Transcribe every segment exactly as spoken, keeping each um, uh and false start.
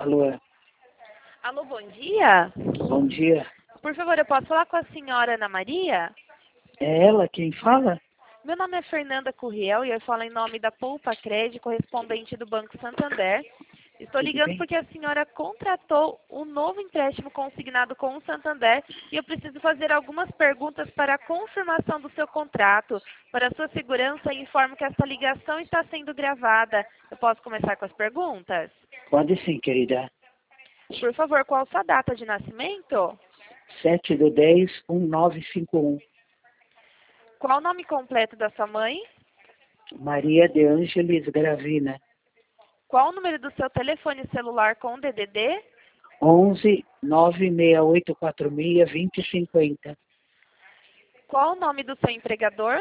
Alô, Alô, bom dia. bom dia. Por favor, eu posso falar com a senhora Ana Maria? É ela quem fala? Meu nome é Fernanda Curriel e eu falo em nome da Poupa Cred, correspondente do Banco Santander. Estou Tudo ligando bem? porque a senhora contratou um novo empréstimo consignado com o Santander e eu preciso fazer algumas perguntas para a confirmação do seu contrato. Para a sua segurança, informo que essa ligação está sendo gravada. Eu posso começar com as perguntas? Pode sim, querida. Por favor, qual a sua data de nascimento? sete do dez, um nove cinco um. Qual o nome completo da sua mãe? Maria de Ângeles Gravina. Qual o número do seu telefone celular com D D D? onze, nove seis oito quatro seis, vinte cinquenta. Qual o nome do seu empregador?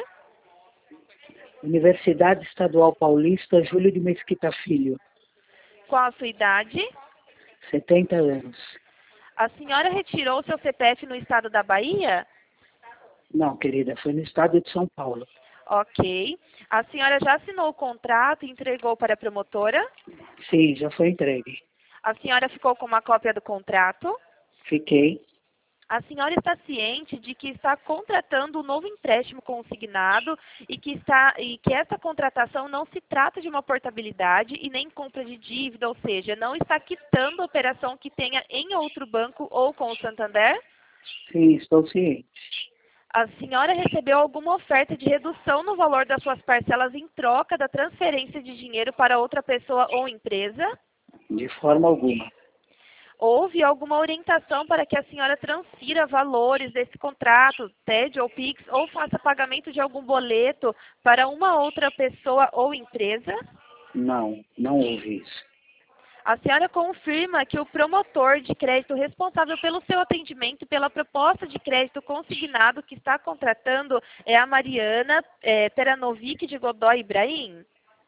Universidade Estadual Paulista, Júlio de Mesquita Filho. Qual a sua idade? setenta anos. A senhora retirou seu C P F no estado da Bahia? Não, querida, foi no estado de São Paulo. Ok. A senhora já assinou o contrato e entregou para a promotora? Sim, já foi entregue. A senhora ficou com uma cópia do contrato? Fiquei. A senhora está ciente de que está contratando um novo empréstimo consignado e que, está, e que essa contratação não se trata de uma portabilidade e nem compra de dívida, ou seja, não está quitando a operação que tenha em outro banco ou com o Santander? Sim, estou ciente. A senhora recebeu alguma oferta de redução no valor das suas parcelas em troca da transferência de dinheiro para outra pessoa ou empresa? De forma alguma. Houve alguma orientação para que a senhora transfira valores desse contrato, T E D ou Pix, ou faça pagamento de algum boleto para uma outra pessoa ou empresa? Não, não houve isso. A senhora confirma que o promotor de crédito responsável pelo seu atendimento e pela proposta de crédito consignado que está contratando é a Mariana é, Peranovic de Godoy Ibrahim?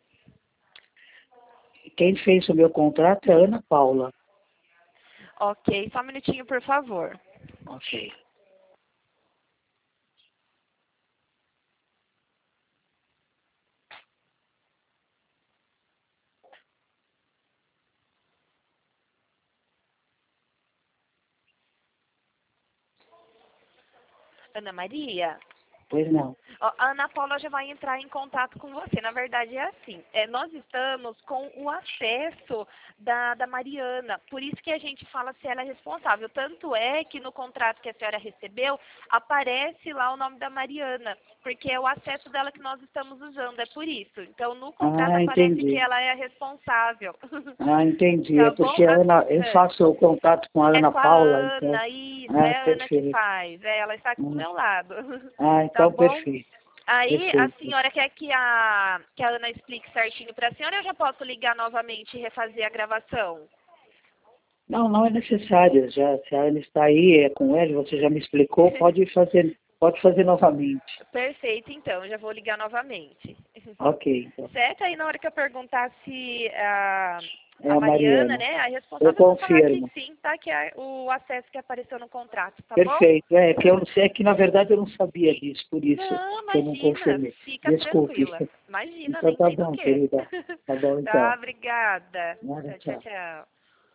Quem fez o meu contrato é a Ana Paula. Ok, só um minutinho, por favor. Ok. Ana Maria? Pois não. Ó, a Ana Paula já vai entrar em contato com você. Na verdade, é assim. É, nós estamos com o acesso da, da Mariana. Por isso que a gente fala se ela é responsável. Tanto é que no contrato que a senhora recebeu, aparece lá o nome da Mariana. Porque é o acesso dela que nós estamos usando. É por isso. Então, no contrato Ah, aparece que entendi. ela é a responsável. Ah, entendi. É Tá bom? porque a A- Ana, eu é. faço o contato com a É Ana com a Paula, então. Ana, isso, Ah, é a Ana que perfeito. faz. É, ela está aqui do Hum. meu lado. Ah, Tá então bom? perfeito. Aí a Perfeito. senhora quer que a, que a Ana explique certinho para a senhora ou eu já posso ligar novamente e refazer a gravação? Não, não é necessário. Já, se a Ana está aí, é com ela, você já me explicou, pode fazer, pode fazer novamente. Perfeito, então, eu já vou ligar novamente. Ok, então. Certo? Aí na hora que eu perguntar se a, É a a Mariana, Mariana. né, a Eu responsável, eu vou falar que confirmo. sim, tá? Que é o acesso que apareceu no contrato, tá bom? Perfeito. É que eu não sei, é que na verdade eu não sabia disso, por isso Não, que eu não imagina, confirmei. fica Desculpe. tranquila. Imagina, Então nem tá tem do bom, quê. querida. Tá bom Tá, então. obrigada. Nada, Tchau, tchau, tchau. tchau.